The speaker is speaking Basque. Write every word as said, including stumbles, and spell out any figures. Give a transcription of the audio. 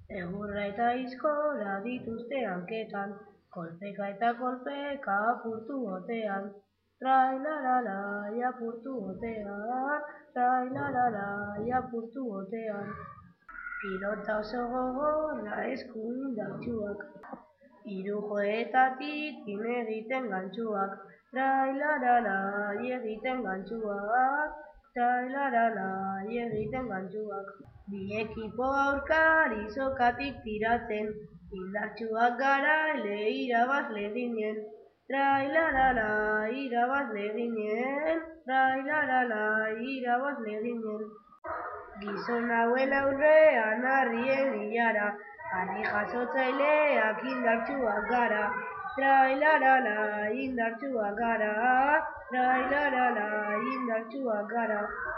Egurra eta izkora dituzte hanketan, kolpeka eta kolpeka apurtu otean. Trailalalai apurtu otean, trailalalai apurtu otean. Pilota oso gogorra esku indartsuak, hiru joetatik pin egiten gantxuak. Trailalalai egiten gantxuak, trailalalai egiten gantxuak. Bi ekipo aurkari sokatik tiratzen, indartsuak gara ele irabazle ginen. Trailalalai irabazle ginen, trailalalai irabazle ginen. Gizon hauen aurrean harrien ilara, harri jasotzaileak indartsuak gara. Trailalalai indartsuak gara, trailalalai indartsuak gara.